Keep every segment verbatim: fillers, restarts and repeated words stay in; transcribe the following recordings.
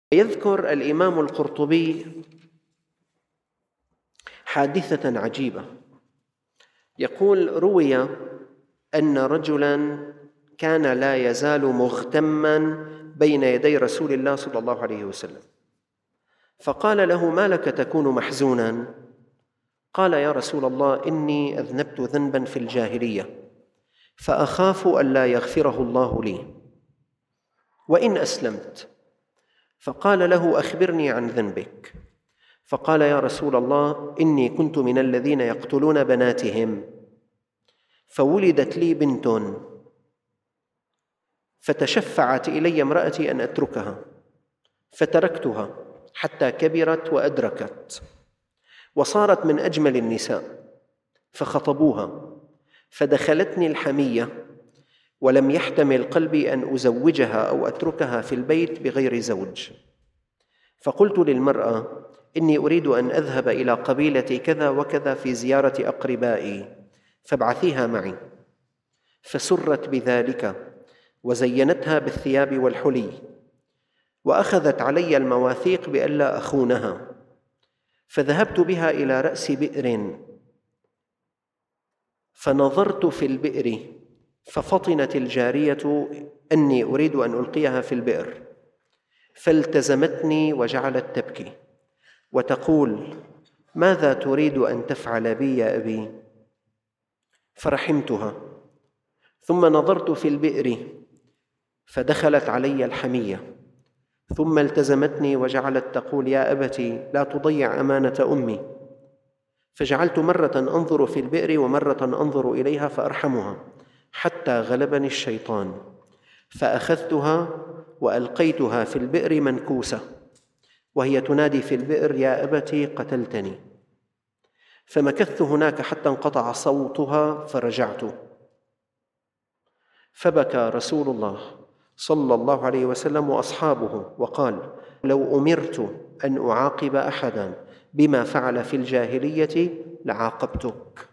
يذكر الإمام القرطبي حادثة عجيبة. يقول: روي أن رجلاً كان لا يزال مغتماً بين يدي رسول الله صلى الله عليه وسلم، فقال له: ما لك تكون محزوناً؟ قال: يا رسول الله، إني أذنبت ذنباً في الجاهلية فأخاف ألا يغفره الله لي وإن أسلمت. فقال له: أخبرني عن ذنبك. فقال: يا رسول الله، إني كنت من الذين يقتلون بناتهم، فولدت لي بنت فتشفعت إلي امرأتي أن أتركها، فتركتها حتى كبرت وأدركت وصارت من أجمل النساء، فخطبوها فدخلتني الحمية، ولم يحتمل قلبي أن أزوجها أو أتركها في البيت بغير زوج. فقلت للمرأة: إني أريد أن أذهب إلى قبيلة كذا وكذا في زيارة أقربائي، فابعثيها معي. فسرت بذلك وزينتها بالثياب والحلي، وأخذت علي المواثيق بألا أخونها. فذهبت بها إلى رأس بئر، فنظرت في البئر، ففطنت الجارية أني أريد أن ألقيها في البئر، فالتزمتني وجعلت تبكي وتقول: ماذا تريد أن تفعل بي يا أبي؟ فرحمتها. ثم نظرت في البئر فدخلت علي الحمية، ثم التزمتني وجعلت تقول: يا أبتي، لا تضيع أمانة أمي. فجعلت مرة أنظر في البئر ومرة أنظر إليها فأرحمها، حتى غلبني الشيطان، فأخذتها وألقيتها في البئر منكوسة، وهي تنادي في البئر: يا أبتي، قتلتني. فمكثت هناك حتى انقطع صوتها فرجعت. فبكى رسول الله صلى الله عليه وسلم وأصحابه وقال: لو أمرت أن أعاقب أحداً بما فعل في الجاهلية لعاقبتك.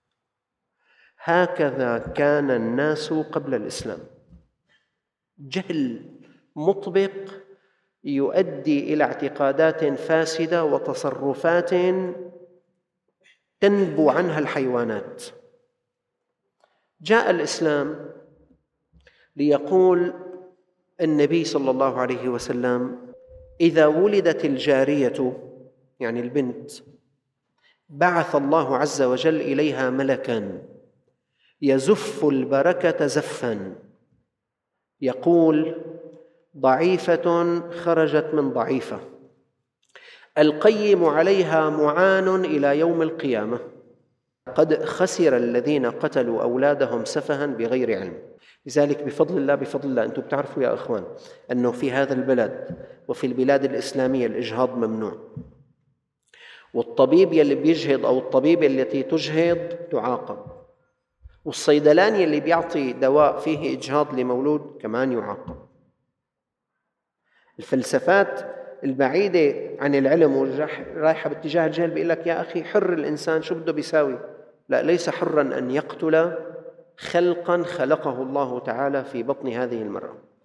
هكذا كان الناس قبل الإسلام. جهل مطبق يؤدي إلى اعتقادات فاسدة وتصرفات تنبو عنها الحيوانات. جاء الإسلام ليقول النبي صلى الله عليه وسلم: إذا ولدت الجارية، يعني البنت، بعث الله عز وجل إليها ملكاً يزف البركة زفاً، يقول: ضعيفة خرجت من ضعيفة، القيم عليها معان إلى يوم القيامة، قد خسر الذين قتلوا أولادهم سفها بغير علم. لذلك بفضل الله بفضل الله أنتم بتعرفوا يا أخوان أنه في هذا البلد وفي البلاد الإسلامية الإجهاض ممنوع، والطبيب يلي بيجهض أو الطبيبة التي تجهض تعاقب، والصيدلاني اللي بيعطي دواء فيه إجهاض لمولود كمان يعاقب. الفلسفات البعيدة عن العلم ورايحة باتجاه الجهل بيقول لك: يا أخي، حر الإنسان، شو بده بيساوي؟ لا، ليس حراً أن يقتل خلقاً خلقه الله تعالى في بطن هذه المرأة.